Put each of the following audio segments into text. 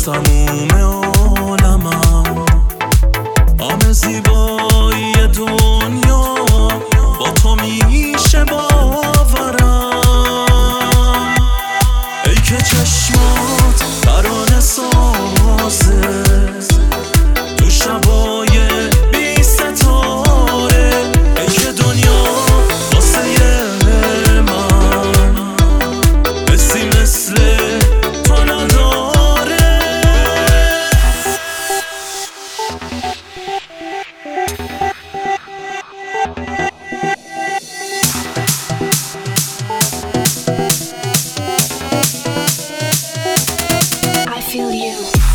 تموم عالمم، همه زیبایی دنیا با تو میشه باورم. ای که چشمات ترانه سازه تو شبای بی ستاره، ای که دنیا واسه من حسی مثل تو نداره. I feel you.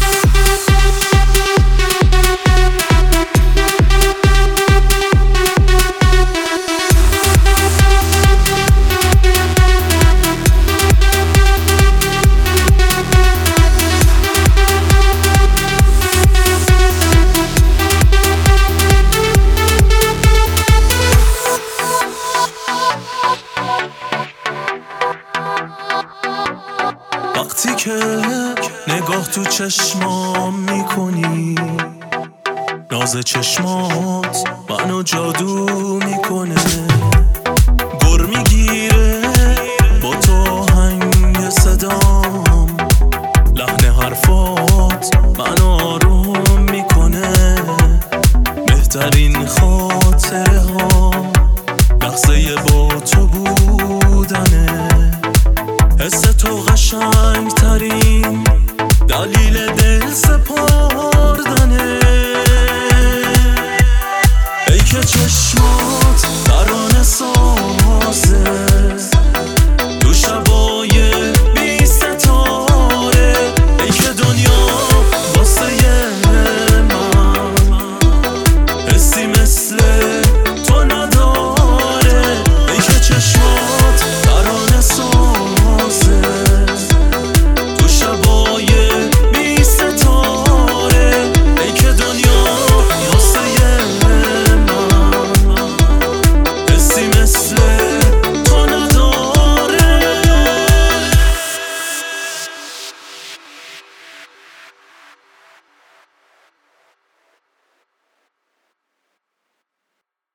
وقتی که نگاه تو چشمام میکنی، ناز چشمات منو جادو میکنه. گر میگیره با تو آهنگ صدام، لحن حرفات منو آروم میکنه. بهترین خاطره ها لحظه با تو بودنه. حس تو قشنگ ترین دلیل دل سپردنه. ای که چشمات ترانه ساز